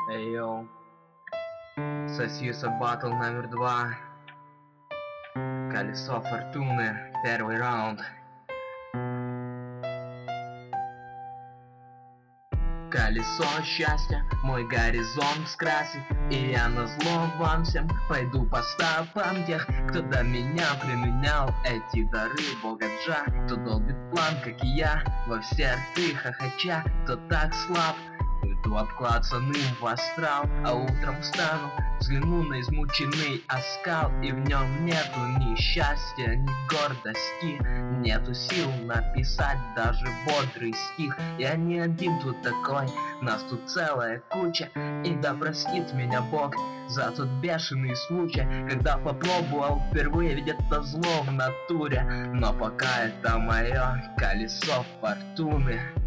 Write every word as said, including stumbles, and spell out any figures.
Эй, йоу. Сосиса батл номер два. Колесо фортуны. Первый раунд. Колесо счастья мой горизонт скрасит, и я назло вам всем пойду по стопам тех, кто до меня применял эти дары бога Джа. Кто долбит план, как и я, во все рты хохоча. Кто так слаб, уйду обклаться ным в астрал, а утром встану, взгляну на измученный оскал, и в нем нету ни счастья, ни гордости, нету сил написать даже бодрый стих. Я не один тут такой, нас тут целая куча, и да простит меня Бог за тот бешеный случай, когда попробовал впервые, ведь это зло в натуре. Но пока это мое колесо фортуны.